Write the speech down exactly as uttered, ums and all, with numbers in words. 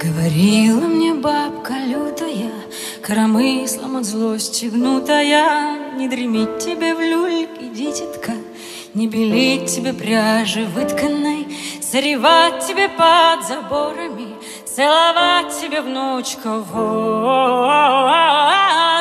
Говорила мне бабка лютая, коромыслом от злости гнутая: не дремить тебе в люльке, дитятка, не белить тебе пряжи вытканной, соревать тебе под заборами, целовать тебе, внучка, вот.